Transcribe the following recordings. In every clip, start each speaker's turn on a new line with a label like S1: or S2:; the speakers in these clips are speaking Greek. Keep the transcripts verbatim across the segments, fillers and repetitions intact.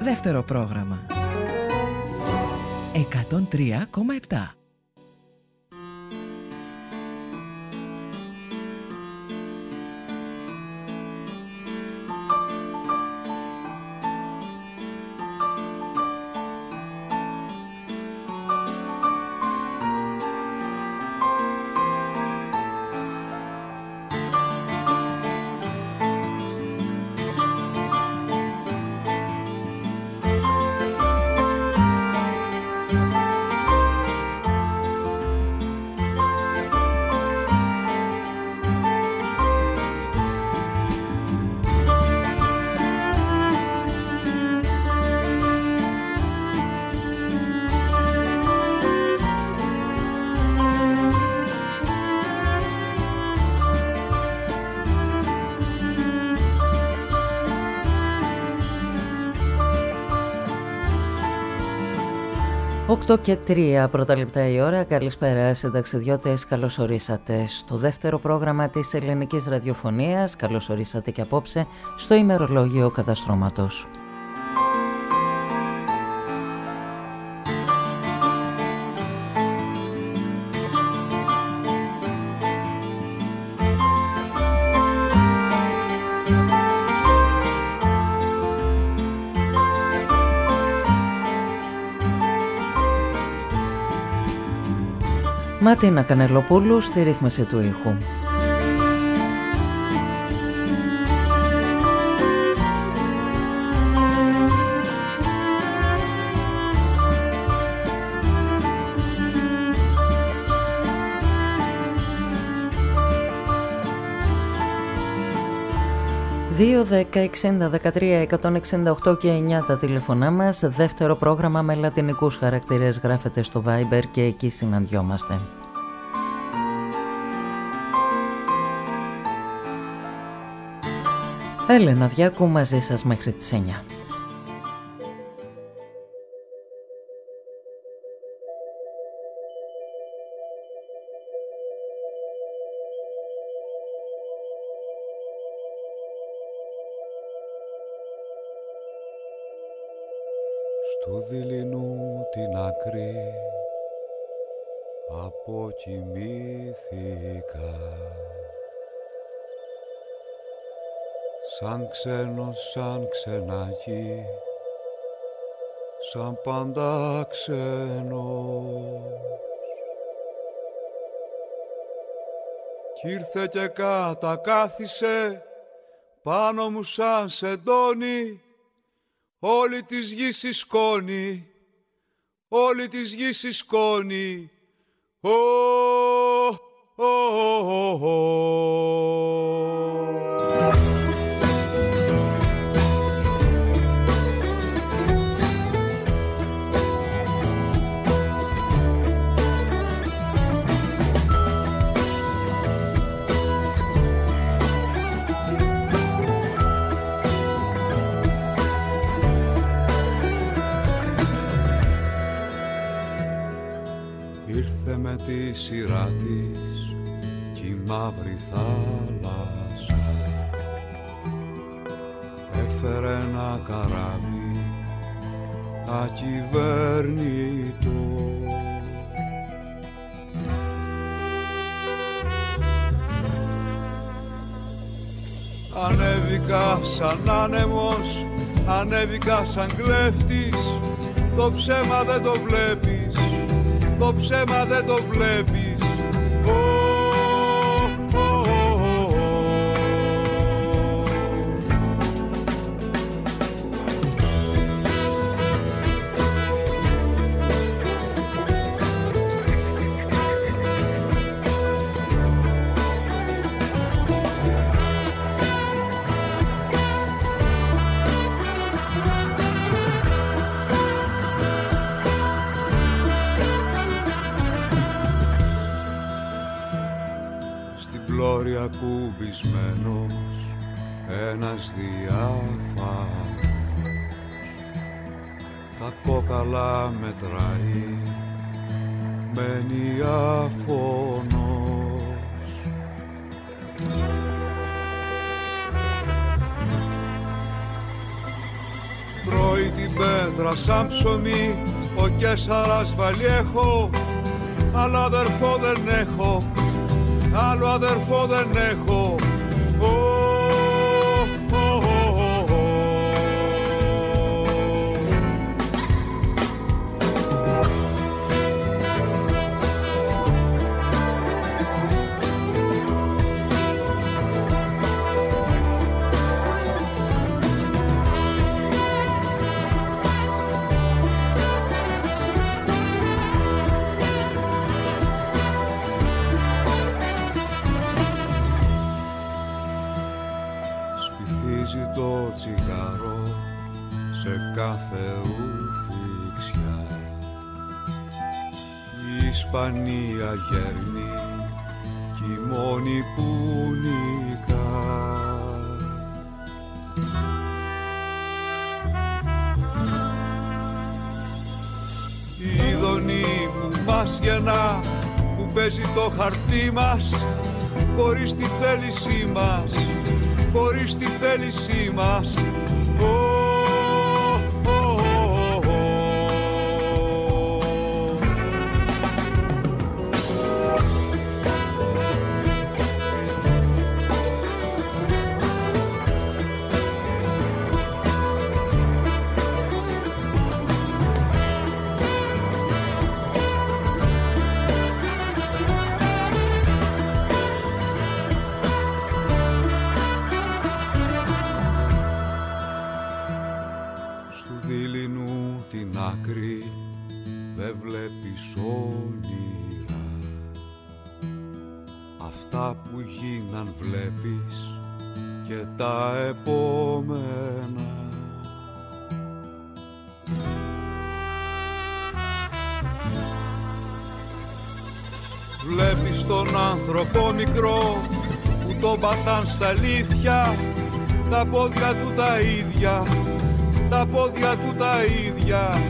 S1: Δεύτερο πρόγραμμα εκατόν τρία κόμμα επτά.
S2: οκτώ και τρία πρώτα λεπτά η ώρα. Καλησπέρα συνταξιδιώτες, καλώς ορίσατε στο δεύτερο πρόγραμμα της ελληνικής ραδιοφωνίας. Καλώς ορίσατε και απόψε στο ημερολόγιο καταστρώματος. Ματίνα Κανελοπούλου στη ρύθμιση του ήχου. δύο, δέκα, εξήντα, δεκατρία, εκατόν εξήντα οκτώ και εννιά τα τηλεφωνά μας. Δεύτερο πρόγραμμα με λατινικούς χαρακτήρες γράφεται στο Viber και εκεί συναντιόμαστε. Έλενα Διάκου μαζί σας μέχρι τις εννιά.
S3: Στου δειλινού την άκρη αποκοιμήθηκα, σαν ξένος, σαν ξενάκι, σαν πάντα ξένος. Κι ήρθε και κατακάθισε πάνω μου σαν σεντόνι, όλη της γης η σκόνη, όλη της γης η σκόνη. Ω, ω, ω, ω. Με τη σειρά της κι η μαύρη θάλασσα έφερε ένα καράβι ακυβέρνητο. Ανέβηκα σαν άνεμος, ανέβηκα σαν κλέφτης, το ψέμα δεν το βλέπεις, το ψέμα δεν το βλέπεις. Oh, oh, oh, oh. Πλώρια κουμπισμένος ένας διάφανος, τα κόκαλα μετράει, μένει αφωνός. Τρώει την μούτρα σαν ψωμί, ο Κέσαρας Βαλιέχο. Άλλο αδερφό δεν έχω, άλλο αδερφό δεν έχω. Το τσιγάρο σε κάθε ουφιξιά. Η Ισπανία γέρνει κι η μόνη που νικά. Η Δονή που μας γεννά, που παίζει το χαρτί μας, χωρίς τη θέλησή μας, χωρίς τη θέλησή μας. Δεν βλέπεις όνειρα, αυτά που γίναν βλέπεις και τα επόμενα. Βλέπεις τον άνθρωπο μικρό που τον πατάν στα αλήθεια, τα πόδια του τα ίδια, τα πόδια του τα ίδια.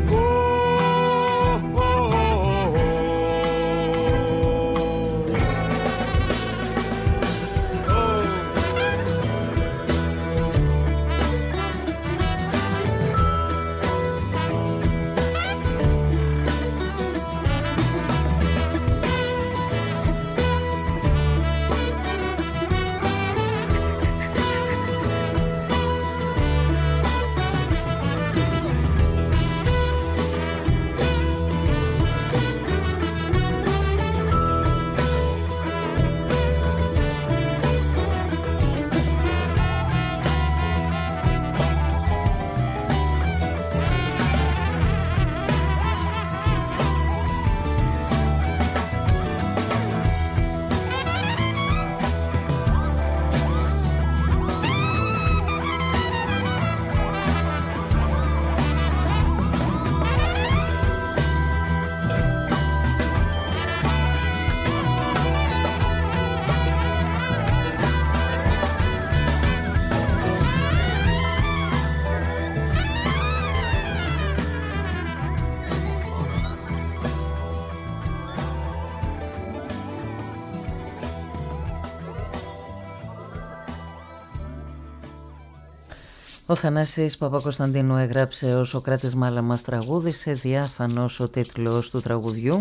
S2: Ο Θανάσης Παπακοσταντίνου έγραψε «Ο Σωκράτης Μάλαμας» τραγούδισε, διάφανος ο τίτλος του τραγουδιού,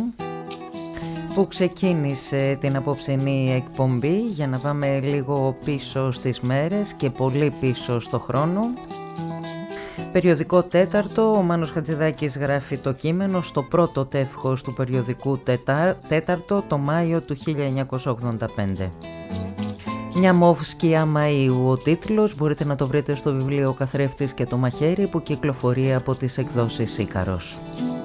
S2: που ξεκίνησε την απόψινή εκπομπή, για να πάμε λίγο πίσω στις μέρες και πολύ πίσω στο χρόνο. Περιοδικό τέταρτο, ο Μάνος Χατζηδάκης γράφει το κείμενο στο πρώτο τεύχος του περιοδικού τέταρτο το Μάιο του χίλια εννιακόσια ογδόντα πέντε. Μια μοβ σκιά Μαΐου ο τίτλος, μπορείτε να το βρείτε στο βιβλίο «Ο Καθρέφτης και το Μαχαίρι» που κυκλοφορεί από τις εκδόσεις Ίκαρος.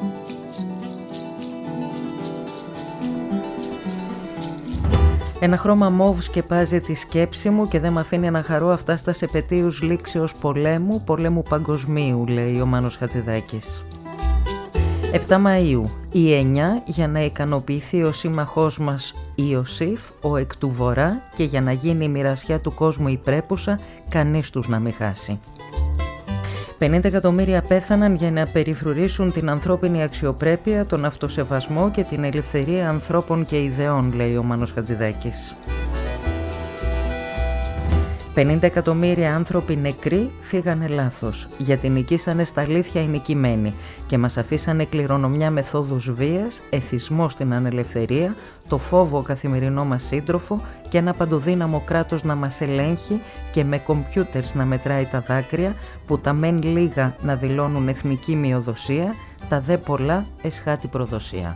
S2: Ένα χρώμα μοβ σκεπάζει τη σκέψη μου και δεν με αφήνει να χαρώ αυτά στα επετείους λήξεως πολέμου, πολέμου παγκοσμίου, λέει ο Μάνος Χατζηδάκης. επτά Μαΐου, η εννιά, για να ικανοποιηθεί ο σύμμαχός μας Ιωσήφ, ο εκ του βορρά, και για να γίνει η μοιρασιά του κόσμου η πρέπουσα, κανείς τους να μην χάσει. πενήντα εκατομμύρια πέθαναν για να περιφρουρήσουν την ανθρώπινη αξιοπρέπεια, τον αυτοσεβασμό και την ελευθερία ανθρώπων και ιδεών, λέει ο Μάνος Χατζηδάκης. πενήντα εκατομμύρια άνθρωποι νεκροί φύγανε λάθος, γιατί νικήσανε στα αλήθεια οι νικημένοι και μας αφήσανε κληρονομιά μεθόδους βίας, εθισμό στην ανελευθερία, το φόβο καθημερινό μας σύντροφο και ένα παντοδύναμο κράτος να μας ελέγχει και με κομπιούτερς να μετράει τα δάκρυα, που τα μεν λίγα να δηλώνουν εθνική μειοδοσία, τα δε πολλά εσχάτη προδοσία.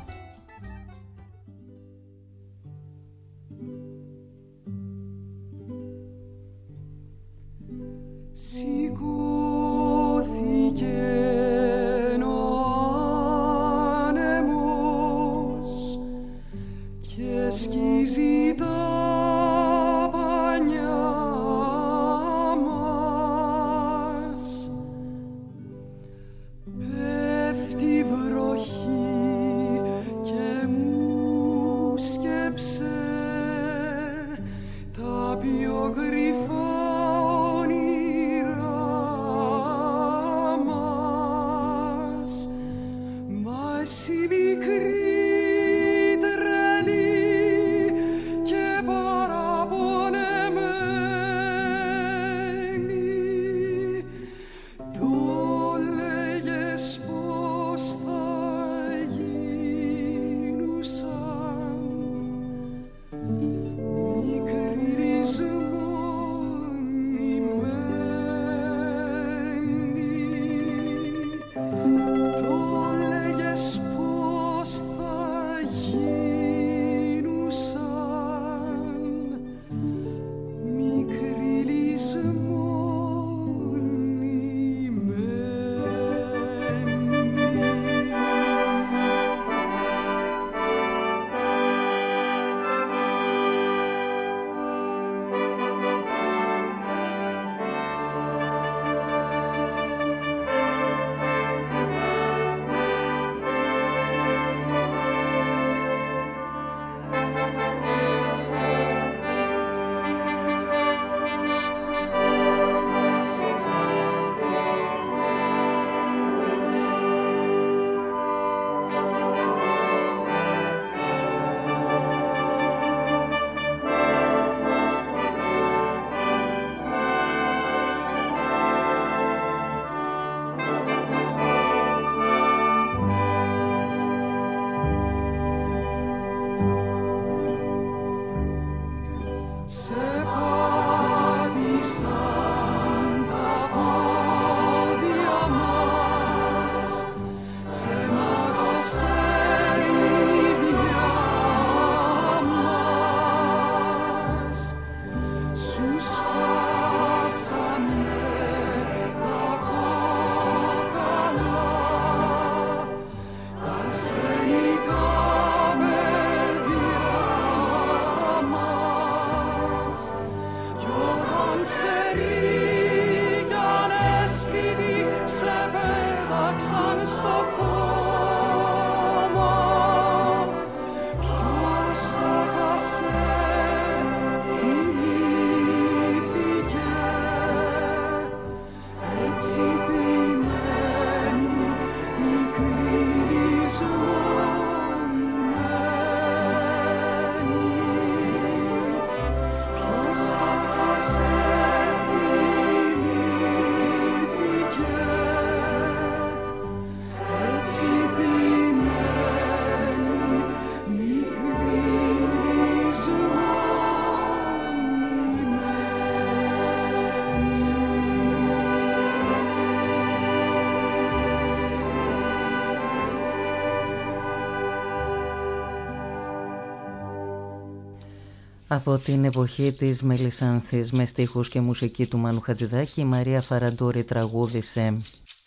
S4: Από την εποχή της Μελισσάνθης με στίχους και μουσική του Μάνου Χατζηδάκη, η Μαρία Φαραντούρη τραγούδισε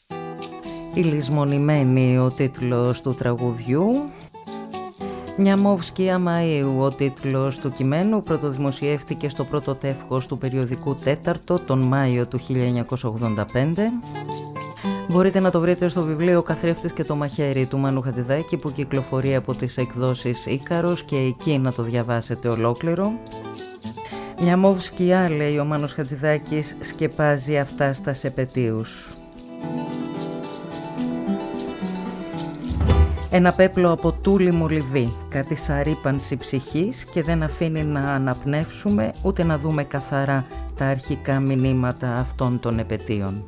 S4: «Η λησμονημένη» ο τίτλος του τραγουδιού. «Μια μοβ σκιά Μαΐου» ο τίτλος του κειμένου, πρωτοδημοσιεύτηκε στο πρώτο τεύχος του περιοδικού Τέταρτο τον Μάιο του χίλια εννιακόσια ογδόντα πέντε. Μπορείτε να το βρείτε στο βιβλίο «Ο καθρέφτης και το μαχαίρι» του Μάνου Χατζηδάκη, που κυκλοφορεί από τις εκδόσεις Ίκαρος, και εκεί να το διαβάσετε ολόκληρο. «Μια μοβ σκιά», λέει ο Μάνος Χατζηδάκης, σκεπάζει αυτά στα επετείους. Ένα πέπλο από τούλι μολυβί, κάτι σαν ρύπανση ψυχής, και δεν αφήνει να αναπνεύσουμε ούτε να δούμε καθαρά τα αρχικά μηνύματα αυτών των επετείων.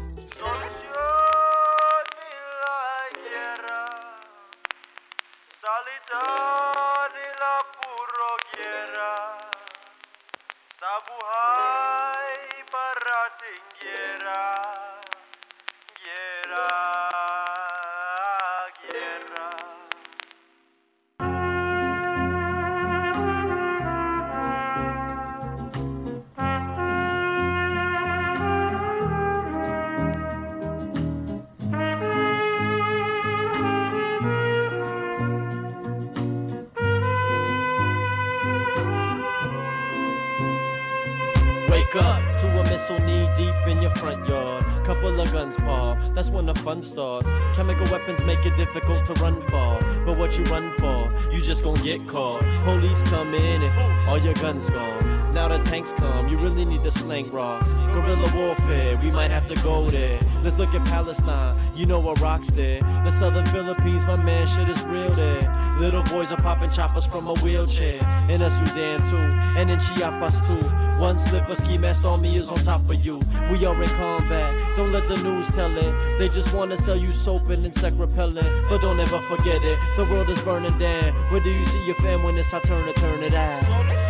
S5: Missile knee deep in your front yard. Couple of guns, Paul. That's when the fun starts. Chemical weapons make it difficult to run far. But what you run for? You just gon' get caught. Police come in and all your guns gone. Now the tanks come, you really need to slang rocks. Guerrilla warfare, we might have to go there. Let's look at Palestine, you know Iraq's there. The southern Philippines, my man, shit is real there. Little boys are popping choppers from a wheelchair. In the Sudan too, and in Chiapas too. One slip of ski mask on me is on top of you. We are in combat, don't let the news tell it. They just wanna sell you soap and insect repellent. But don't ever forget it, the world is burning down. Where do you see your fam when it's our turn to turn it out?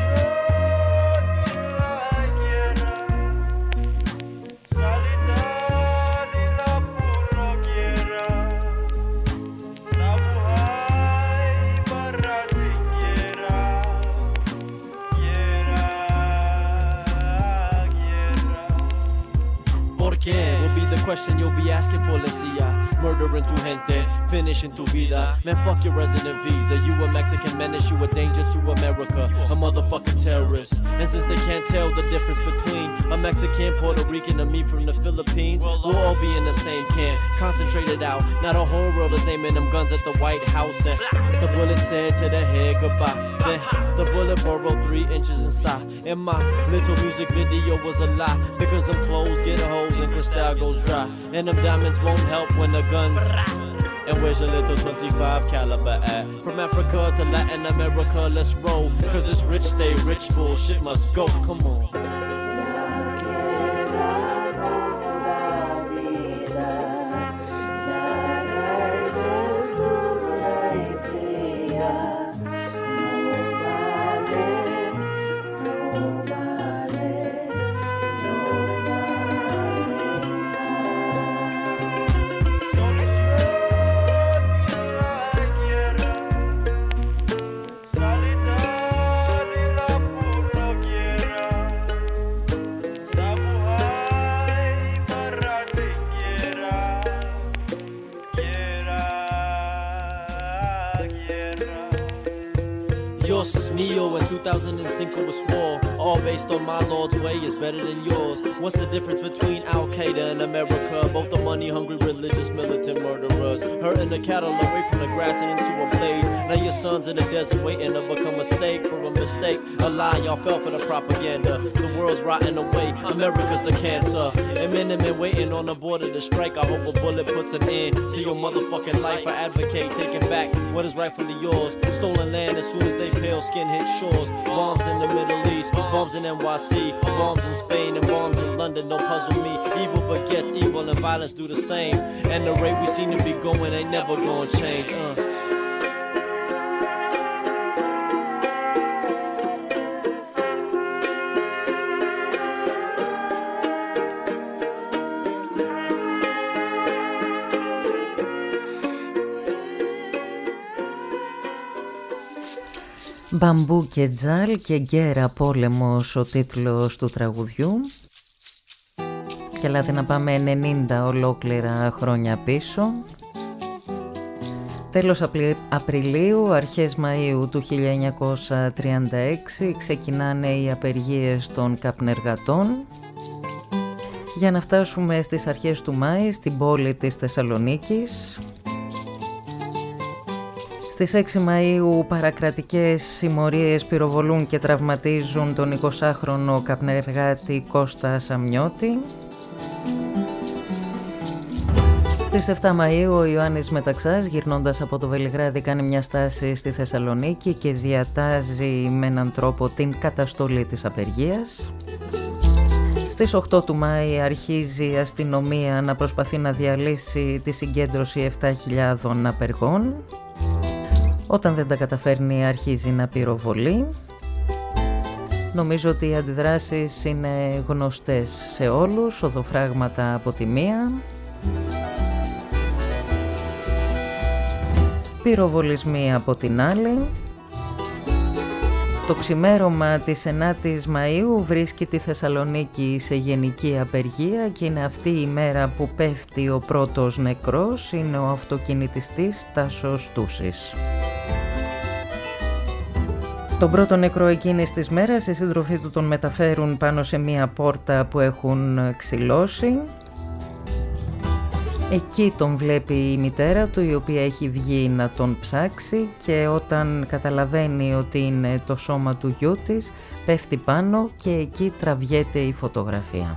S5: Will be the question you'll be asking, policia. Murdering tu gente, finishing tu vida. Man, fuck your resident visa. You a Mexican menace, you a danger to America. A motherfucking terrorist. And since they can't tell the difference between a Mexican, Puerto Rican, and me from the Philippines, we'll all be in the same camp. Concentrated out. Now the whole world is aiming them guns at the White House. And the bullet said to the head goodbye. Then the bullet burrowed three inches inside. And my little music video was a lie. Because them clothes get holes and crystal goes dry. And them diamonds won't help when the guns. And where's your little twenty-five caliber at? From Africa to Latin America, let's roll. Cause this rich stay rich, bullshit must go, come on. In two thousand five was war, all based on my Lord's way is better than yours. What's the difference between Al-Qaeda and America? Both are money-hungry, religious, militant murderers. Hurting the cattle away from the grass and into a blade. Now your son's in the desert waiting to become a steak for a mistake. A lie, y'all fell for the propaganda. The world's rotting away, America's the cancer. And men and men waiting on the border to strike. I hope a bullet puts an end to your motherfucking life. I advocate taking back what is rightfully yours. Stolen land as soon as they pale skin hit shores. Bombs in the Middle East, bombs in N Y C, bombs in Spain and bombs in London. Don't puzzle me. Evil begets evil and violence do the same. And the rate we seem to be going ain't never gonna change. Uh.
S4: Μπαμπού και Τζάλ και Γκέρα πόλεμος ο τίτλος του τραγουδιού. Και ελάτε να πάμε ενενήντα ολόκληρα χρόνια πίσω. Τέλος Απριλίου, αρχές Μαΐου του χίλια εννιακόσια τριάντα έξι ξεκινάνε οι απεργίες των καπνεργατών για να φτάσουμε στις αρχές του Μάη στην πόλη της Θεσσαλονίκης. Στις έξι Μαΐου παρακρατικές συμμορίες πυροβολούν και τραυματίζουν τον εικοσάχρονο καπνεργάτη Κώστα Σαμιώτη. Στις εφτά Μαΐου ο Ιωάννης Μεταξάς, γυρνώντας από το Βελιγράδι, κάνει μια στάση στη Θεσσαλονίκη και διατάζει με έναν τρόπο την καταστολή της απεργίας.
S2: Στις οκτώ του Μάη αρχίζει η αστυνομία να προσπαθεί να διαλύσει τη συγκέντρωση επτά χιλιάδες απεργών. Όταν δεν τα καταφέρνει αρχίζει να πυροβολεί. Νομίζω ότι οι αντιδράσεις είναι γνωστές σε όλους, οδοφράγματα από τη μία, πυροβολισμοί από την άλλη. Το ξημέρωμα της ενάτης Μαΐου βρίσκει τη Θεσσαλονίκη σε γενική απεργία και είναι αυτή η μέρα που πέφτει ο πρώτος νεκρός, είναι ο αυτοκινητιστής Τάσος Τούσης. Τον πρώτο νεκρό εκείνης της μέρας οι σύντροφοί του τον μεταφέρουν πάνω σε μία πόρτα που έχουν ξυλώσει. Εκεί τον βλέπει η μητέρα του, η οποία έχει βγει να τον ψάξει, και όταν καταλαβαίνει ότι είναι το σώμα του γιού της, πέφτει πάνω και εκεί τραβιέται η φωτογραφία.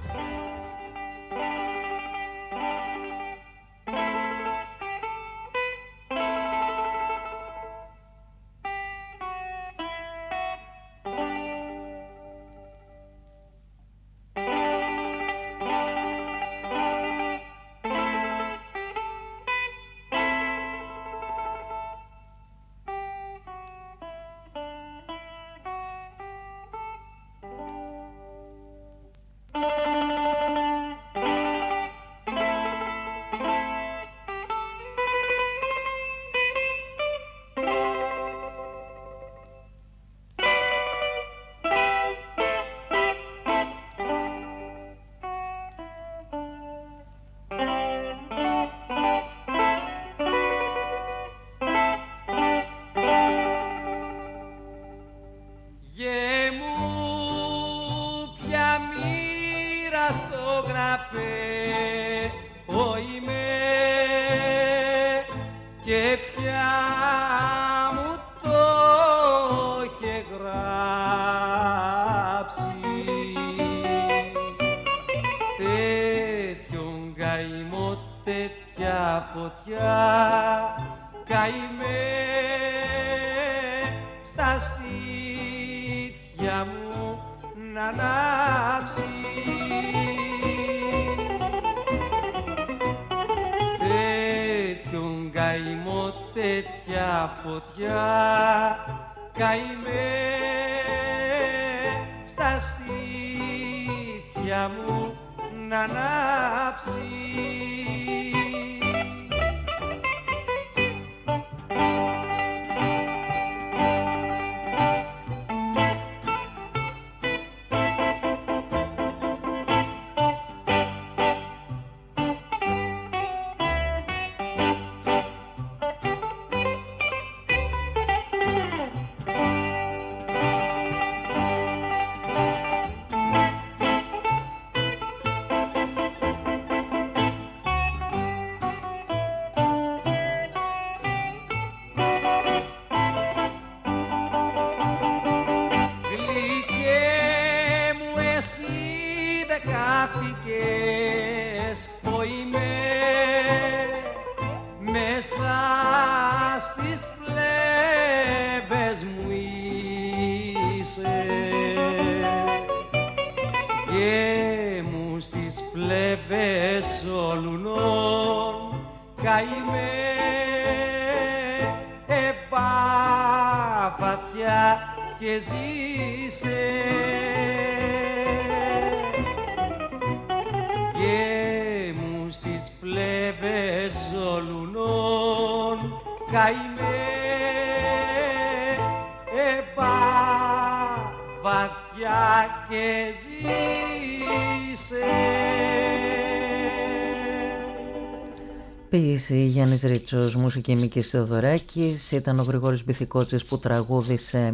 S2: Ποίηση Γιάννης Ρίτσος, μουσική Μίκης Θεοδωράκης. Ήταν ο Γρηγόρης Μπιθικότσης που τραγούδισε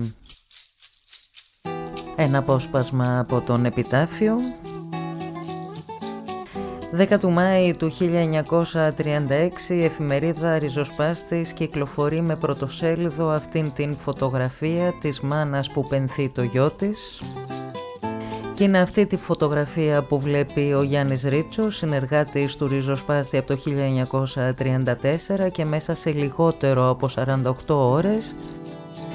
S2: ένα απόσπασμα από τον Επιτάφιο. δέκα του Μάη του χίλια εννιακόσια τριάντα έξι η εφημερίδα Ριζοσπάστης κυκλοφορεί με πρωτοσέλιδο αυτήν την φωτογραφία της μάνας που πενθεί το γιο της. Και είναι αυτή τη φωτογραφία που βλέπει ο Γιάννης Ρίτσος, συνεργάτης του Ριζοσπάστη από το χίλια εννιακόσια τριάντα τέσσερα, και μέσα σε λιγότερο από σαράντα οκτώ ώρες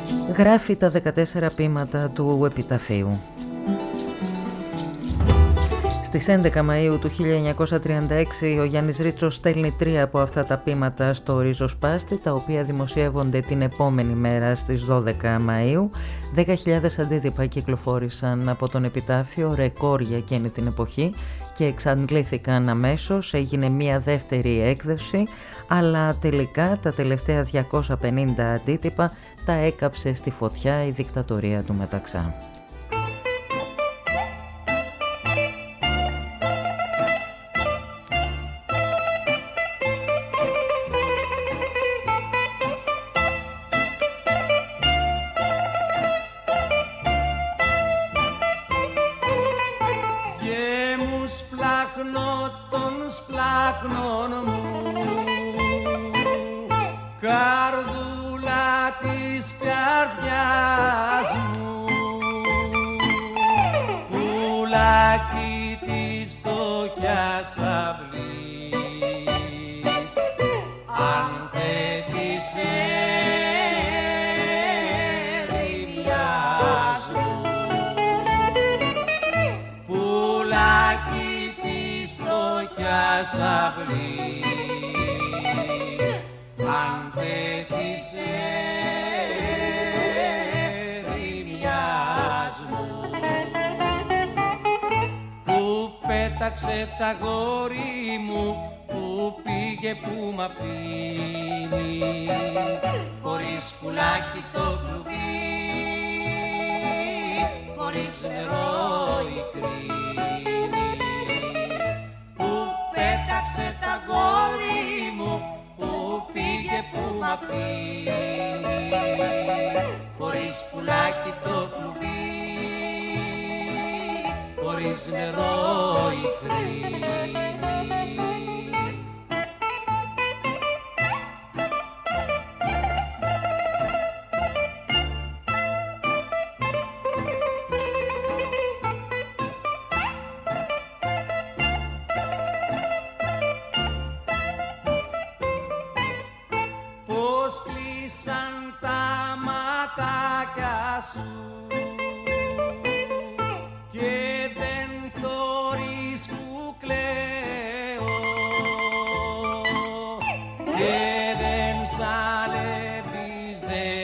S2: γράφει τα δεκατέσσερα ποίηματα του Επιταφείου. Στις έντεκα Μαΐου του χίλια εννιακόσια τριάντα έξι ο Γιάννης Ρίτσος στέλνει τρία από αυτά τα ποίηματα στο Ριζοσπάστη, τα οποία δημοσιεύονται την επόμενη μέρα στις δώδεκα Μαΐου. δέκα χιλιάδες αντίτυπα κυκλοφόρησαν από τον επιτάφιο, ρεκόρ για εκείνη την εποχή, και εξαντλήθηκαν αμέσως. Έγινε μία δεύτερη έκδοση, αλλά τελικά τα τελευταία διακόσια πενήντα αντίτυπα τα έκαψε στη φωτιά η δικτατορία του Μεταξά.
S6: Πέταξε τα γόρι μου, που πήγε που μ' αφήνει, χωρίς πουλάκι το κλουβί, χωρίς νερό η κρίνη. Που πέταξε τα γόρι μου, που πήγε που μ' αφήνει, χωρίς πουλάκι το κλουβί, χωρίς νερό η κρίνη. Πώς κλείσαν τα ματάκια σου και δεν θωρείς που κλαίω και δεν σαλεύεις, δεν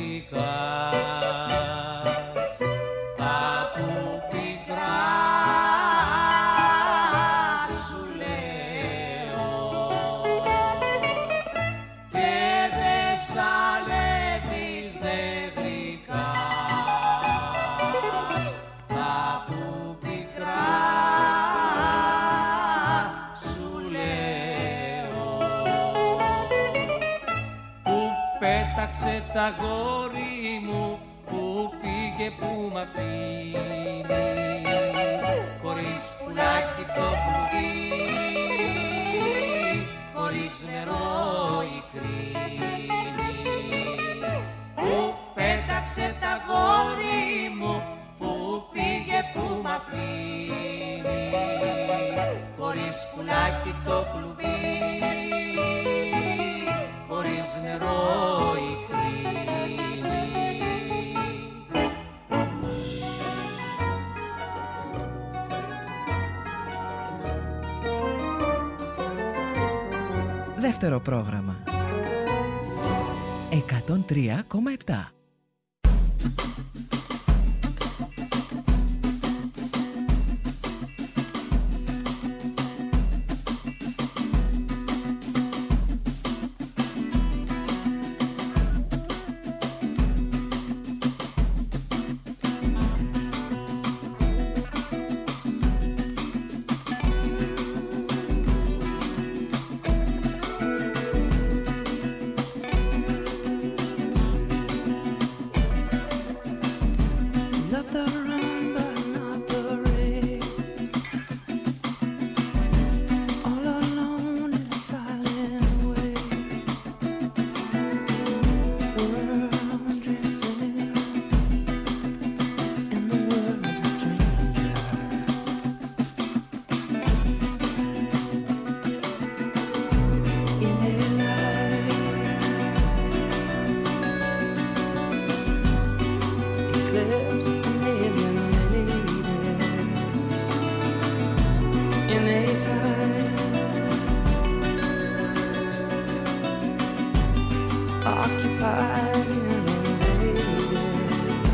S6: γρικάς τα που πικρά σου λέω και δεν σαλεύεις, δεν γρικάς τα που πικρά σου λέω. Που πέταξε τα γόρι μου, που πήγε που μ' αφήνει, χωρίς πουλάκι το κλουβί, χωρίς νερό η κρίνη. Που πέταξε τα γόρι μου, που πήγε που μ' αφήνει, χωρίς πουλάκι το κλουβί, χωρίς νερό η κρίνη.
S1: Δεύτερο πρόγραμμα εκατόν τρία κόμμα επτά.
S7: occupied and invaded.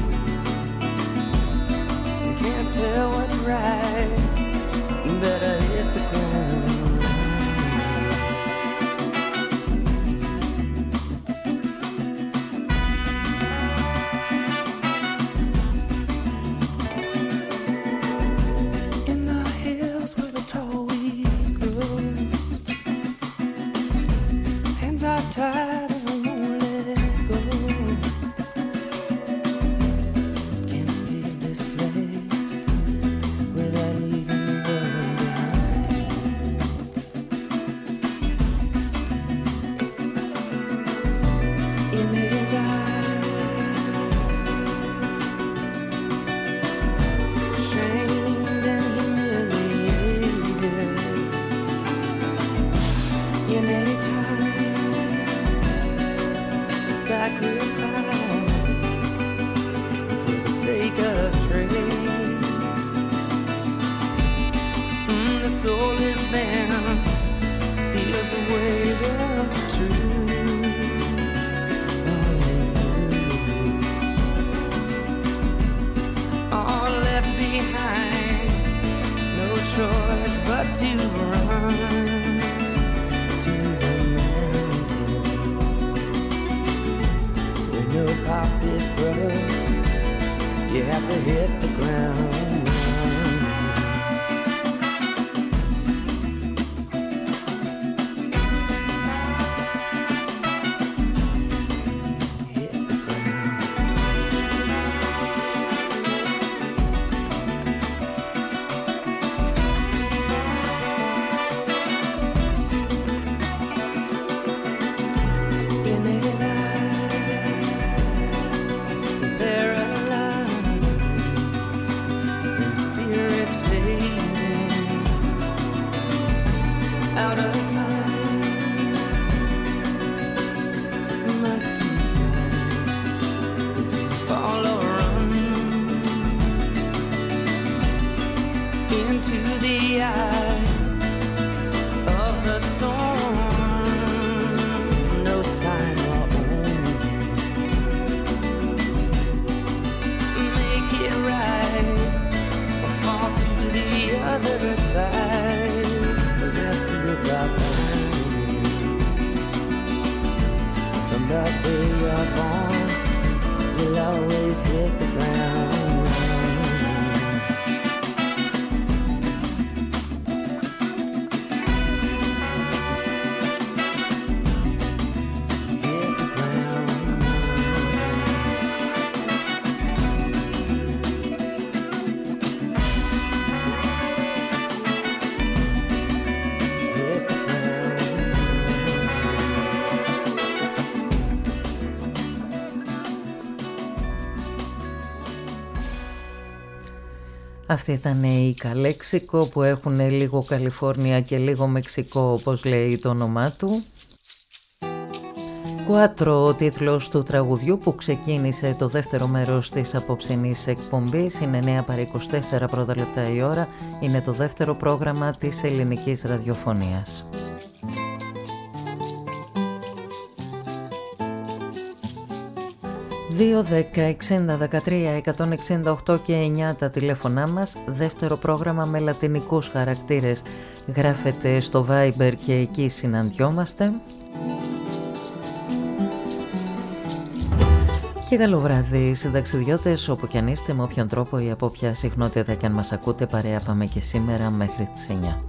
S7: Can't tell what's right, better hit the ground. In the hills where the tall weed grows, hands are tied and I won't let go. Can't stay this place without leaving the world behind. In his eyes, shamed and humiliated. In any time, sacrifice for the sake of trade. Mm, the soul is bound, feels the weight of truth falling through. All left behind, no choice but to run to the no poppies grow, you have to hit the ground hit the ground. In a they're alive, and spirits fading out of time. Must decide to fall or run into the eye of the storm. No sign or omen, make it right or fall to the other side. Their fields are burning. From the day you're born, you'll always hit the ground. Hit the ground. Hit the ground.
S2: Αυτή ήταν η Καλέξικο που έχουν λίγο Καλιφόρνια και λίγο Μεξικό, όπως λέει το όνομά του. Κουάτρο ο τίτλος του τραγουδιού που ξεκίνησε το δεύτερο μέρος της απόψινής εκπομπής. Είναι εννιά παρά είκοσι τέσσερα πρώτα λεπτά η ώρα. Είναι το δεύτερο πρόγραμμα της ελληνικής ραδιοφωνίας. δύο δέκα εξήντα δεκατρία εκατόν εξήντα οκτώ και εννιά τα τηλέφωνά μας. Δεύτερο πρόγραμμα με λατινικούς χαρακτήρες γράφεται στο Viber και εκεί συναντιόμαστε. Και καλό βράδυ συνταξιδιώτες, όπου κι αν είστε, με όποιον τρόπο ή από ποια συχνότητα κι αν μας ακούτε, παρέα πάμε και σήμερα μέχρι τις εννιά.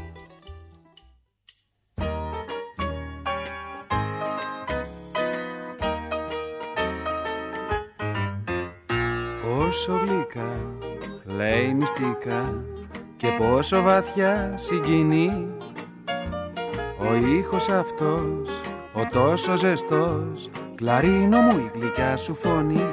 S3: Πόσο γλυκά, λέει μυστικά, και πόσο βαθιά συγκινεί ο ήχος αυτός, ο τόσο ζεστός, κλαρίνο μου η γλυκιά σου φωνή.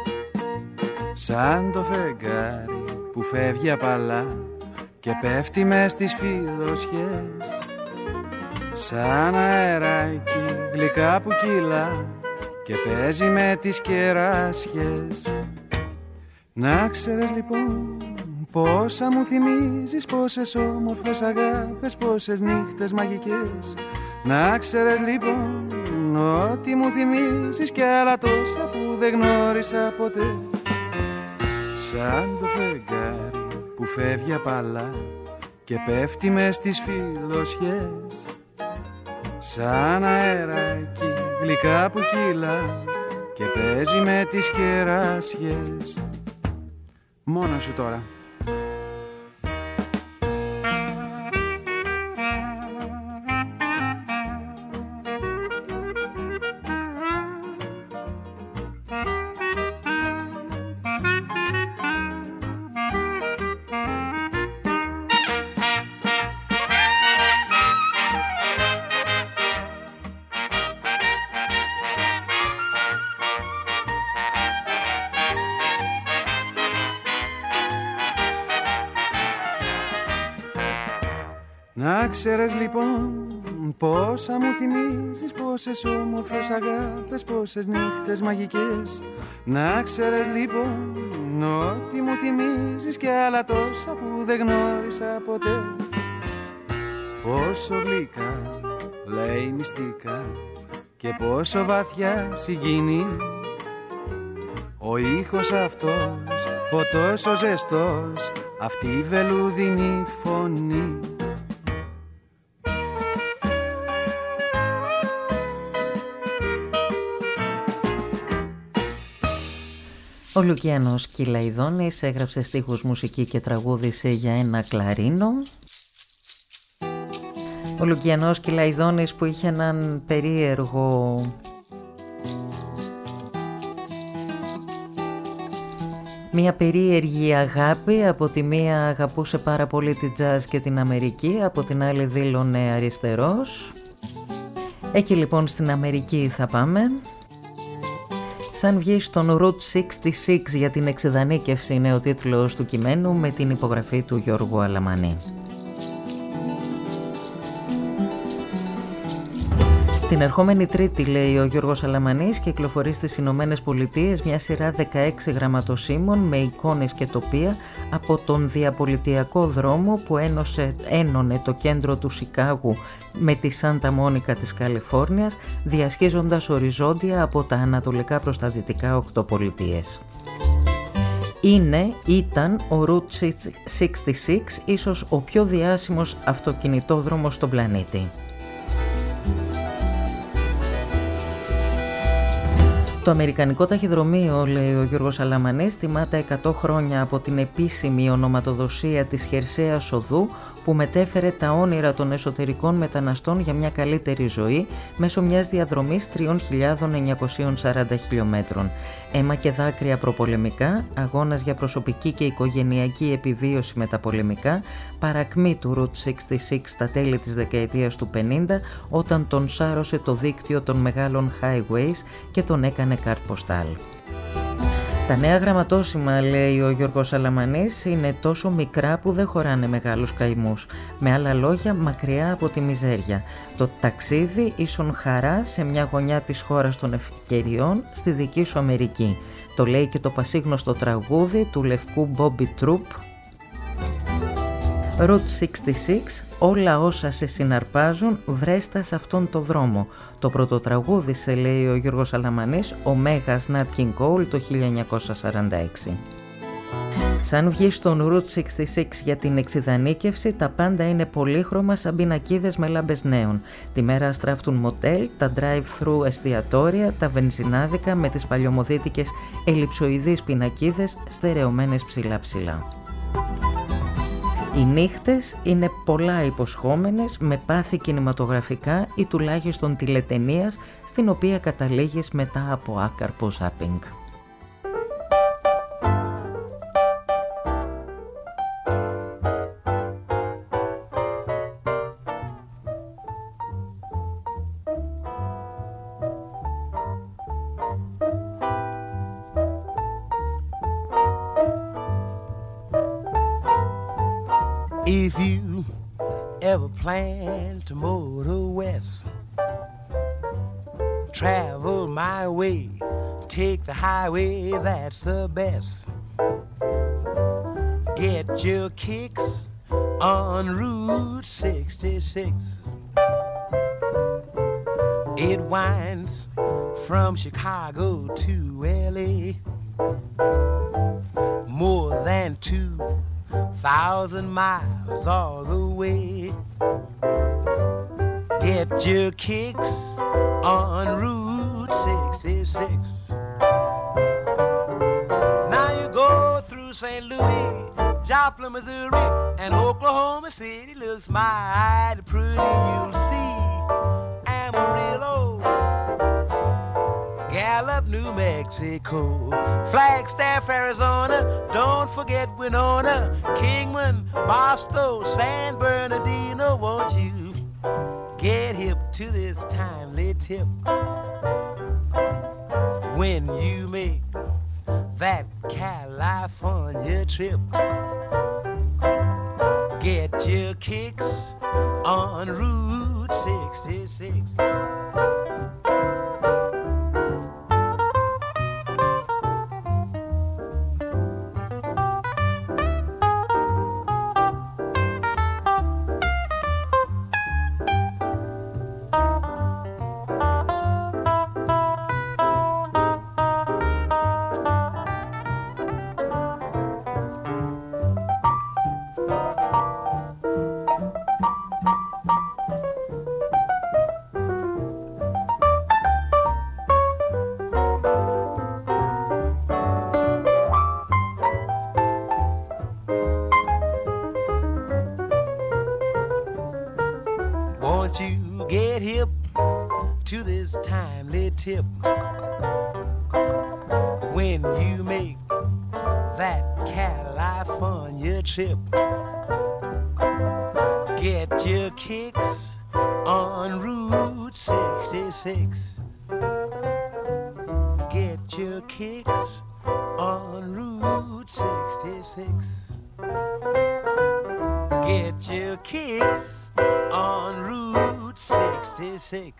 S3: Σαν το φεγγάρι που φεύγει απαλά και πέφτει μες στις φιδοσιές, σαν αεράκι γλυκά που κυλά και παίζει με τις κεράσιες. Να ξέρεις λοιπόν πόσα μου θυμίζεις, πόσες όμορφες αγάπες, πόσες νύχτες μαγικές. Να ξέρεις λοιπόν
S8: ό,τι μου θυμίζεις κι άλλα τόσα που δεν γνώρισα ποτέ. Σαν το φεγγάρι που φεύγει απαλά και πέφτει μες στις φιλοσιές, σαν αεράκι γλυκά που κύλα και παίζει με τις κεράσιες. Μόνο σου τώρα. Να ξέρεις λοιπόν πόσα μου θυμίζεις, πόσες όμορφες αγάπες, πόσες νύχτες μαγικές. Να ξέρεις λοιπόν ότι μου θυμίζεις και άλλα τόσα που δεν γνώρισα ποτέ. Πόσο γλυκά λέει μυστικά και πόσο βαθιά συγκινεί ο ήχος αυτός, ο τόσο ζεστός, αυτή η βελούδινη φωνή.
S2: Ο Λουκιανός Κυλαϊδόνης έγραψε στίχους, μουσική και τραγούδισε για ένα κλαρίνο. Ο Λουκιανός Κυλαϊδόνης που είχε έναν περίεργο μια περίεργη αγάπη. Από τη μία αγαπούσε πάρα πολύ την τζαζ και την Αμερική, από την άλλη δήλωνε αριστερός. Εκεί λοιπόν στην Αμερική θα πάμε. Σαν βγει στον Route εξήντα έξι για την εξεδανίκευση είναι ο τίτλος του κειμένου με την υπογραφή του Γιώργου Αλαμανή. Την ερχόμενη Τρίτη, λέει ο Γιώργος Αλαμανής, κυκλοφορεί στις Ηνωμένες Πολιτείες μια σειρά δεκαέξι γραμματοσύμων με εικόνες και τοπία από τον διαπολιτειακό δρόμο που ένωσε, ένωνε το κέντρο του Σικάγου με τη Σάντα Μόνικα της Καλιφόρνιας, διασχίζοντας οριζόντια από τα ανατολικά προς τα δυτικά οκτώ πολιτείες. Είναι, ήταν ο Route εξήντα έξι, ίσως ο πιο διάσημος αυτοκινητόδρομος στον πλανήτη. Το αμερικανικό ταχυδρομείο, λέει ο Γιώργος Αλαμανής, τιμάται εκατό χρόνια από την επίσημη ονοματοδοσία της χερσαίας οδού που μετέφερε τα όνειρα των εσωτερικών μεταναστών για μια καλύτερη ζωή μέσω μιας διαδρομής τρεις χιλιάδες εννιακόσια σαράντα χιλιόμετρων. Αίμα και δάκρυα προπολεμικά, αγώνας για προσωπική και οικογενειακή επιβίωση μεταπολεμικά, παρακμή του Route εξήντα έξι στα τέλη της δεκαετίας του πενήντα, όταν τον σάρωσε το δίκτυο των μεγάλων highways και τον έκανε κάρτ ποστάλ. Τα νέα γραμματόσημα, λέει ο Γιώργος Αλαμανής, είναι τόσο μικρά που δεν χωράνε μεγάλους καημούς. Με άλλα λόγια, μακριά από τη μιζέρια. Το ταξίδι ίσον χαρά σε μια γωνιά της χώρας των ευκαιριών στη δική σου Αμερική. Το λέει και το πασίγνωστο τραγούδι του λευκού Bobby Troop. Route εξήντα έξι, όλα όσα σε συναρπάζουν βρέστα σε αυτόν το δρόμο. Το πρωτοτραγούδισε, λέει ο Γιώργος Αλαμανής, ο Μέγας Nat King Cole το χίλια εννιακόσια σαράντα έξι. Σαν βγει στον Route εξήντα έξι για την εξιδανίκευση, τα πάντα είναι πολύχρωμα σαν πινακίδες με λάμπες νέων. Τη μέρα στράφτουν μοτέλ, τα drive-thru εστιατόρια, τα βενζινάδικα με τις παλιωμοδίτικες ελλειψοειδείς πινακίδες στερεωμένες ψηλά-ψηλά. Οι νύχτες είναι πολλά υποσχόμενες, με πάθη κινηματογραφικά ή τουλάχιστον τηλεταινίας, στην οποία καταλήγεις μετά από άκαρπο ζάπινγκ.
S9: If you ever plan to motor west, travel my way, take the highway, that's the best. Get your kicks on Route sixty-six. It winds from Chicago to L A, more than two thousand miles all the way. Get your kicks on Route sixty-six. Now you go through Saint Louis, Joplin, Missouri, and Oklahoma City looks mighty pretty. You'll see Amarillo, Gallup, New Mexico, Flagstaff, Arizona, don't forget Winona, Kingman, Barstow, San Bernardino. Won't you get hip to this timely tip when you make that California trip? Get your kicks on Route sixty-six. Tip when you make that California trip. Get your kicks on Route sixty-six. Get your kicks on Route sixty-six. Get your kicks on Route sixty-six.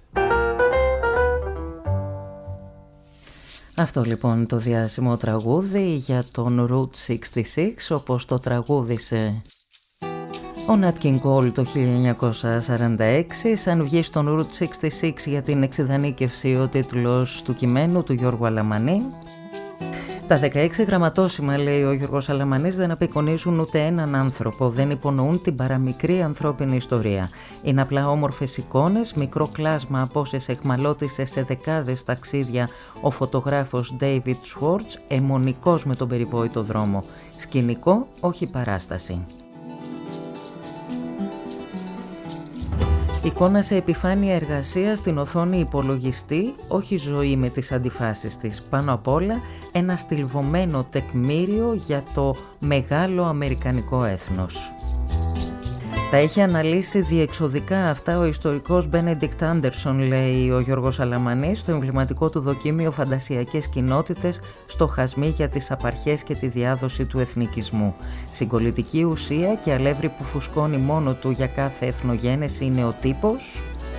S2: Αυτό λοιπόν το διάσημο τραγούδι για τον Route εξήντα έξι, όπως το τραγούδισε ο Nat King Cole το χίλια εννιακόσια σαράντα έξι. Σαν βγει στον Route εξήντα έξι για την εξειδανίκευση ο τίτλος του κειμένου του Γιώργου Αλαμανή. Τα δεκαέξι γραμματόσημα, λέει ο Γιώργος Αλαμανής, δεν απεικονίζουν ούτε έναν άνθρωπο, δεν υπονοούν την παραμικρή ανθρώπινη ιστορία. Είναι απλά όμορφες εικόνες, μικρό κλάσμα από όσες εχμαλώτησε σε δεκάδες ταξίδια ο φωτογράφος David Schwartz, αιμονικός με τον περιβόητο δρόμο. Σκηνικό, όχι παράσταση. Εικόνα σε επιφάνεια εργασίας στην οθόνη υπολογιστή, όχι ζωή με τις αντιφάσεις της. Πάνω απ' όλα ένα στυλβωμένο τεκμήριο για το μεγάλο αμερικανικό έθνος. Τα έχει αναλύσει διεξοδικά αυτά ο ιστορικός Benedict Anderson, λέει ο Γιώργος Αλαμανής, στο εμβληματικό του δοκίμιο «Φαντασιακές κοινότητες, στοχασμοί για τις απαρχές και τη διάδοση του εθνικισμού». Συγκολητική ουσία και αλεύρι που φουσκώνει μόνο του για κάθε εθνογένεση είναι ο τύπος.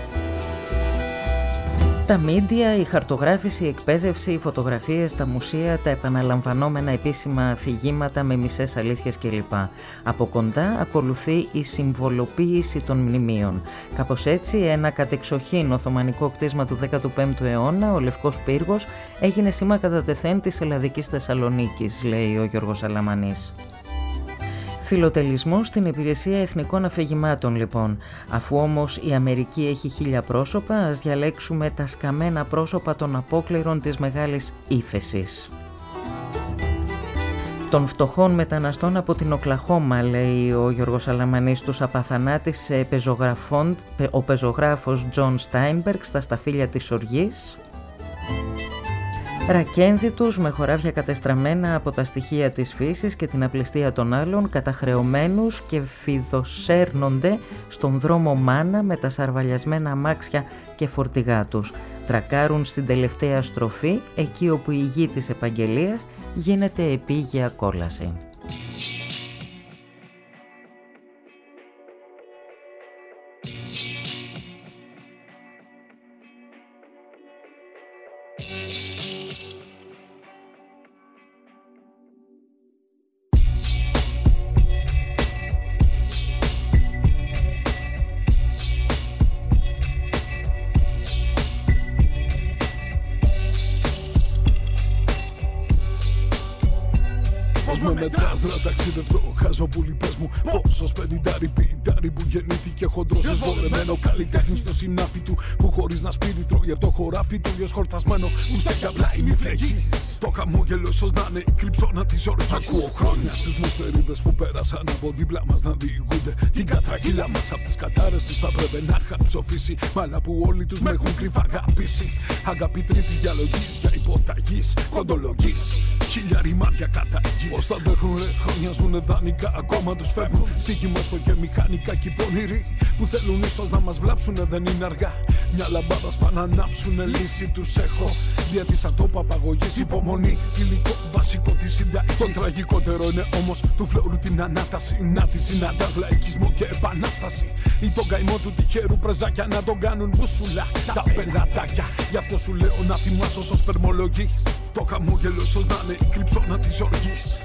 S2: Τα μίντια, η χαρτογράφηση, η εκπαίδευση, οι φωτογραφίες, τα μουσεία, τα επαναλαμβανόμενα επίσημα αφηγήματα με μισές αλήθειες κλπ. Από κοντά ακολουθεί η συμβολοποίηση των μνημείων. Κάπως έτσι, ένα κατεξοχήν οθωμανικό κτίσμα του δέκατου πέμπτου αιώνα, ο Λευκός Πύργος, έγινε σήμα κατά τεθέν της ελλαδικής Θεσσαλονίκης, λέει ο Γιώργος Αλαμανής. Φιλοτελισμός στην υπηρεσία εθνικών αφηγημάτων λοιπόν. Αφού όμως η Αμερική έχει χίλια πρόσωπα, ας διαλέξουμε τα σκαμμένα πρόσωπα των απόκληρων της μεγάλης ύφεσης. Των φτωχών μεταναστών από την Οκλαχώμα, λέει ο Γιώργος Αλαμανής, τους απαθανάτησε ο πεζογράφος Τζον Στάινμπεργκ στα σταφύλια της οργής. Ρακένδυτους με χωράφια κατεστραμμένα από τα στοιχεία της φύσης και την απληστία των άλλων, καταχρεωμένους και φιδοσέρνονται στον δρόμο μάνα με τα σαρβαλιασμένα αμάξια και φορτηγά τους. Τρακάρουν στην τελευταία στροφή, εκεί όπου η γη της επαγγελίας γίνεται επίγεια κόλαση.
S10: μετράς να ταξιδευτώ, χάζω πουλί πες μου. Πόσος πενηντάρι πιντάρι που γεννήθηκε χοντρός εσβολεμένο. Καλλιτέχνη στο συνάφι του που χωρίς να σπίρει τρώει από το χωράφι του. Γιος χορτασμένο που στέκει απλά ή μη φλεγείς. Το χαμόγελο ίσως να είναι η κρυψώνα της οργής. Ακούω χρόνια τους μουστερίδες που πέρασαν από δίπλα μας να διηγούνται την κατρακύλα μας. Απ' τις κατάρες τους θα πρέπει να είχαν ψοφήσει. Μάλα που όλοι τους με έχουν κρυφά αγαπήσει. Αγάπη τρίτης διαλογής για υποταγής, κοντολογής. Χίλια ρημάδια καταγής. Πώς θα αντέχουν ρε χρόνια, ζουνε δανεικά. Ακόμα τους φεύγουν στοίχημα στο και μηχανικά. Κι οι πονηροί που θέλουν ίσως να μας βλάψουνε δεν είναι αργά. Μια λαμπάδα σπα να ανάψουνε, λύση τους έχω. Διατήσα το παπαγωγής, υπομονή. Υλικό βασικό της συνταγής. Το τραγικότερο είναι όμως του φλόρου την ανάταση. Να τη συναντάς λαϊκισμό και επανάσταση. Ή τον καημό του τυχερού πρεζάκια να τον κάνουν μπουσουλά. Τα πελατάκια, γι' αυτό σου λέω να θυμάσαι όσο σπερμολογείς. Το χαμόγελο ίσως να είναι η κρυψώνα της οργής.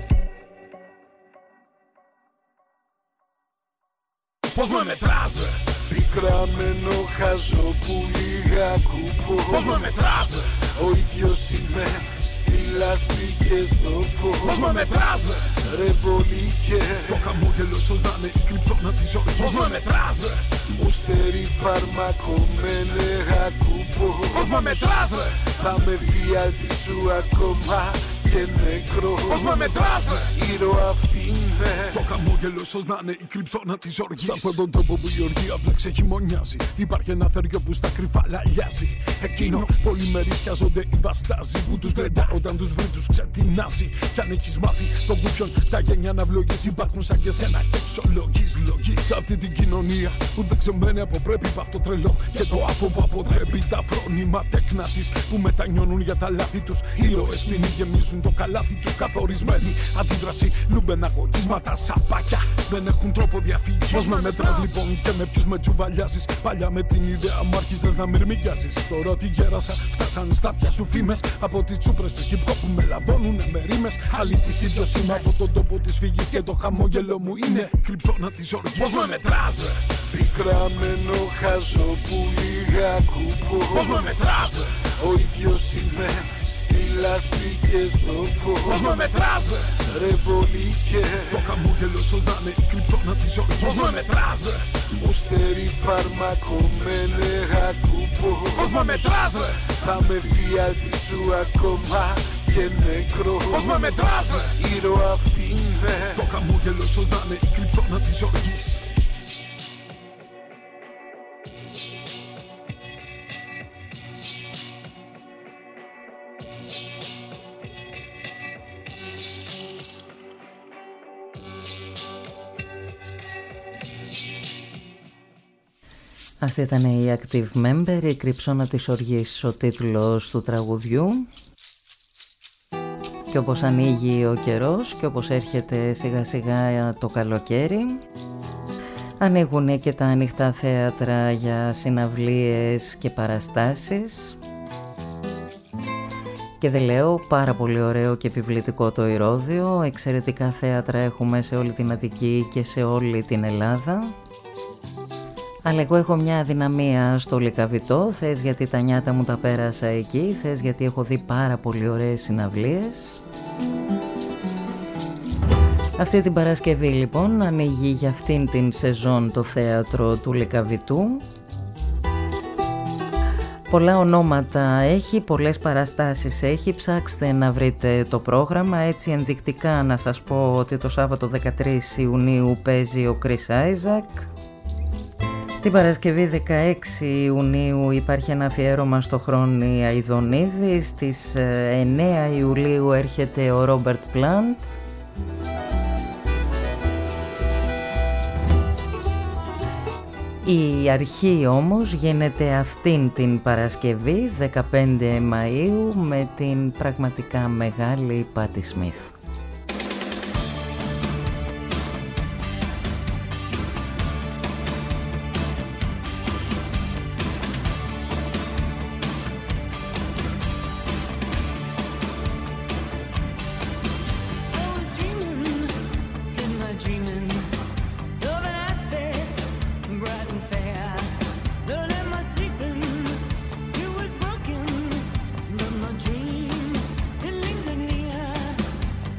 S10: Πώς με μετράς ρε?
S3: Πικραμένο χάζω πουλί ακούπω.
S10: Πώς με μετράς ρε?
S3: Ο ίδιος είμαι στη λάσπη και στο φως.
S10: Πώς με μετράς ρε?
S3: Ρεβολίκε.
S10: Το χαμόγελο ίσως να είναι η κρυψώνα της οργής. Πώς με μετράς ρε?
S3: Μουστερί φάρμακο με ακούπω.
S10: Πώς με μετράς ρε?
S3: Θα με φιάλτη σου ακόμα και νεκρό.
S10: Πώς με μετράς ρε?
S3: Ήρωα αυτή είναι.
S10: Το χαμόγελο ίσως να είναι η κρυψώνα της οργής. Σ' αυτόν τον τόπο που η οργή απλά ξεχειμονιάζει. Υπάρχει ένα θεριό που στα κρυφά λαλιάζει. Εκείνο πολυμερείς σκιάζονται οι βαστάζοι. Που τους γλεντά όταν τους βρει τους ξετινάζει. Κι αν έχεις μάθει τον κούφιον τα γένια να βλογείς. Υπάρχουν σαν και σένα και εξολογείς λογείς. Σ' αυτή την κοινωνία που δεν ξεμένει από πρέπει παπ' το τρελό. Και το άφοβο αποτρέπει τα φρόνημα τέκνα της που μετανιώνουν για τα λάθη τους. Ήρωες στην γεμίζουν το καλάθι τους. Καθορισμένη αντίδραση, λουμπεναγωγίσματα, σαπάκια δεν έχουν τρόπο διαφύγης. Πώς με μετράς λοιπόν και με ποιους με τσουβαλιάζεις? Παλιά με την ιδέα μου άρχισες να μυρμηγκιάζεις. Τώρα ότι γέρασα, φτάσαν στα αυτιά σου φήμες. Από τις τσούπρες του hip hop που με λαβώνουνε με ρήμες. Αλήτης ίδιος είμαι από τον τόπο της φυγής. Και το χαμόγελο μου είναι κρυψώνα της οργής. Πώς με μετράς ρε?
S3: Πικραμένο χάζω πουλί ακούπω.
S10: Πώς με μετράς ρε?
S3: Ο ίδιος είμαι στη λάσπη και στο φως.
S10: Πώς με μετράς ρε?
S3: Ρεβολίκε.
S10: Το χαμόγελο ίσως να είναι η κρυψώνα της οργής. Πώς με μετράς ρε?
S3: Μουστερί φάρμακο με ακούπω.
S10: Πώς με μετράς ρε?
S3: Θα με φιάλτη σου ακόμα και νεκρό.
S10: Πώς με μετράς ρε?
S3: Ήρωα αυτή είναι.
S10: Το χαμόγελο ίσως να είναι η κρυψώνα της οργής.
S2: Αυτή ήταν η Active Member, η κρυψώνα της οργής, ο τίτλος του τραγουδιού. Και όπως ανοίγει ο καιρός και όπως έρχεται σιγά σιγά το καλοκαίρι, ανοίγουν και τα ανοιχτά θέατρα για συναυλίες και παραστάσεις. Και δεν λέω, πάρα πολύ ωραίο και επιβλητικό το Ηρώδειο, εξαιρετικά θέατρα έχουμε σε όλη την Αττική και σε όλη την Ελλάδα. Αλλά εγώ έχω μια αδυναμία στο Λυκαβητό, θες γιατί τα νιάτα μου τα πέρασα εκεί, θες γιατί έχω δει πάρα πολύ ωραίες συναυλίες. Αυτή την Παρασκευή λοιπόν ανοίγει για αυτήν την σεζόν το θέατρο του Λυκαβητού. Πολλά ονόματα έχει, πολλές παραστάσεις έχει, ψάξτε να βρείτε το πρόγραμμα. Έτσι ενδεικτικά να σας πω ότι το Σάββατο δεκατρείς Ιουνίου παίζει ο Chris Isaac. Την Παρασκευή δεκαέξι Ιουνίου υπάρχει ένα αφιέρωμα στο Χρόνη Αηδονίδη. Στις εννέα Ιουλίου έρχεται ο Ρόμπερτ Πλάντ. Η αρχή όμως γίνεται αυτήν την Παρασκευή δεκαπέντε Μαΐου με την πραγματικά μεγάλη Πάτι Σμιθ.
S11: and fair. Don't let my sleeping, it was broken, but my dream, it lingered near.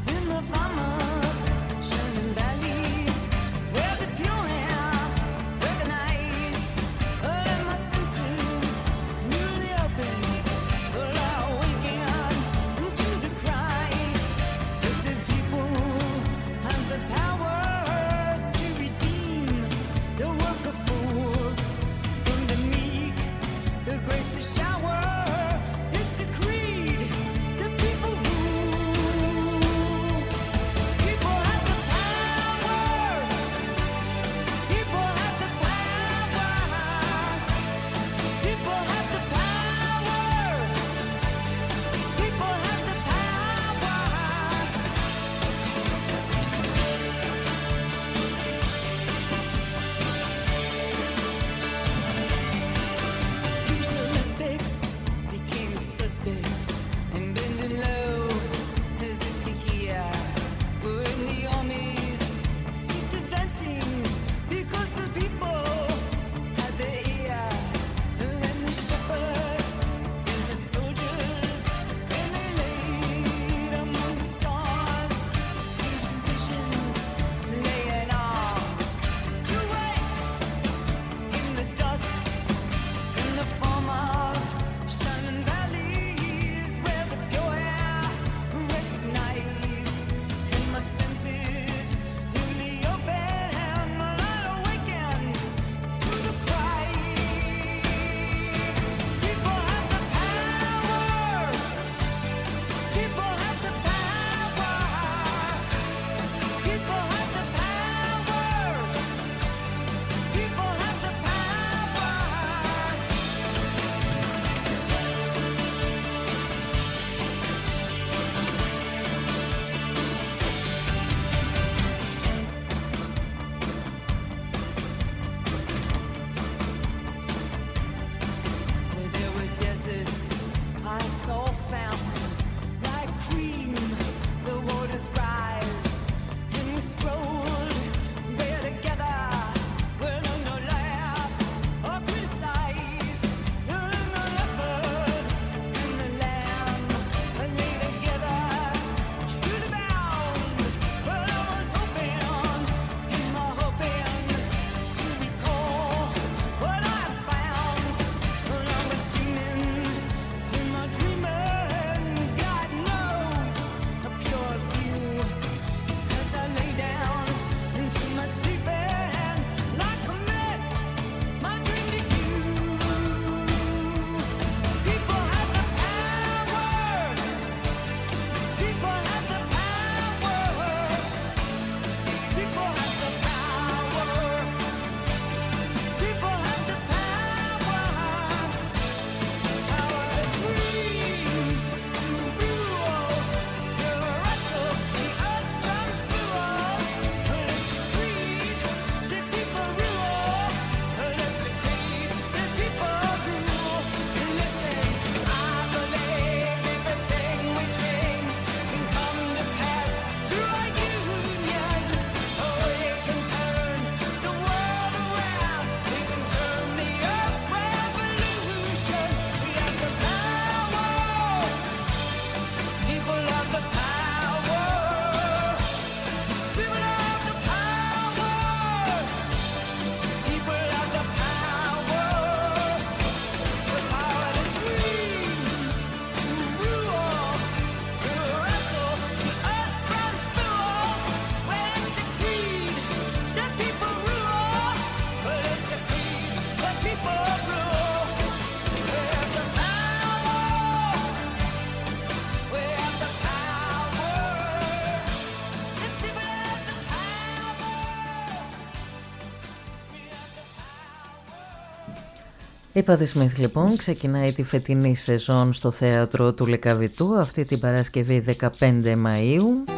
S2: Η Πάττι Σμιθ λοιπόν ξεκινάει τη φετινή σεζόν στο θέατρο του Λυκαβητού αυτή την Παρασκευή δεκαπέντε Μαΐου.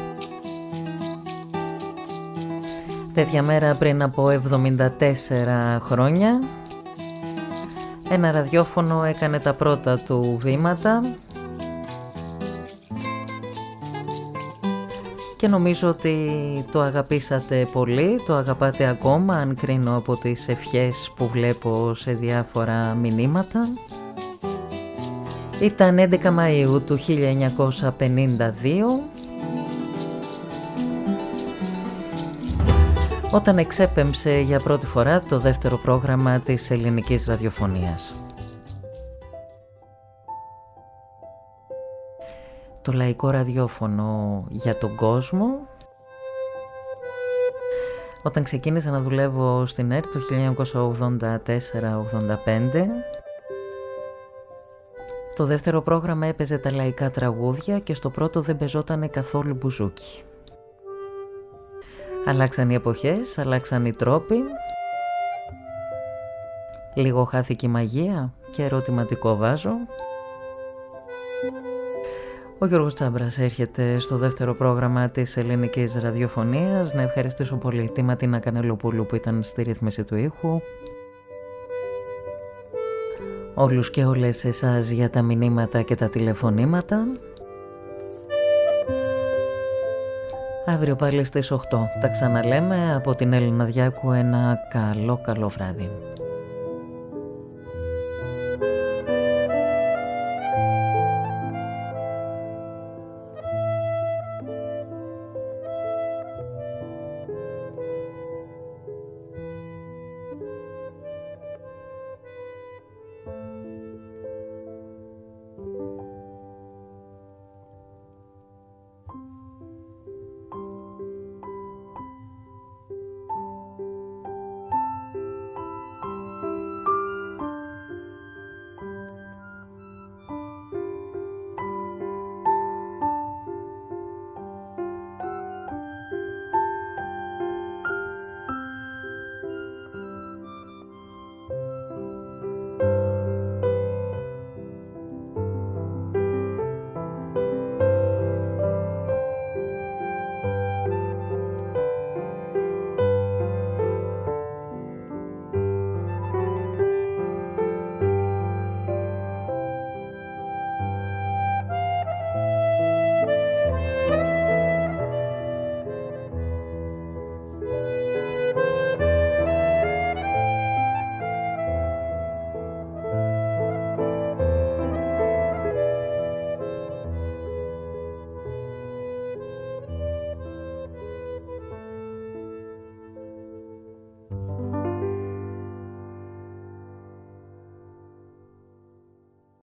S2: Τέτοια μέρα πριν από εβδομήντα τέσσερα χρόνια ένα ραδιόφωνο έκανε τα πρώτα του βήματα και νομίζω ότι το αγαπήσατε πολύ, το αγαπάτε ακόμα αν κρίνω από τις ευχές που βλέπω σε διάφορα μηνύματα. Ήταν έντεκα Μαΐου του χίλια εννιακόσια πενήντα δύο όταν εξέπεμψε για πρώτη φορά το δεύτερο πρόγραμμα της ελληνικής ραδιοφωνίας. Το λαϊκό ραδιόφωνο για τον κόσμο. Όταν ξεκίνησα να δουλεύω στην ΕΡΤ το χίλια εννιακόσια ογδόντα τέσσερα ογδόντα πέντε, το δεύτερο πρόγραμμα έπαιζε τα λαϊκά τραγούδια και στο πρώτο δεν παίζονταν καθόλου μπουζούκι. Αλλάξαν οι εποχές, αλλάξαν οι τρόποι. Λίγο χάθηκε η μαγεία και ερωτηματικό βάζω. Ο Γιώργος Τσάμπρας έρχεται στο δεύτερο πρόγραμμα της ελληνικής ραδιοφωνίας. Να ευχαριστήσω πολύ τη Ματίνα Κανελοπούλου που ήταν στη ρύθμιση του ήχου. Όλους και όλες εσάς για τα μηνύματα και τα τηλεφωνήματα. Αύριο πάλι στις οκτώ τα ξαναλέμε. Από την Έλληνα Διάκου ένα καλό καλό βράδυ.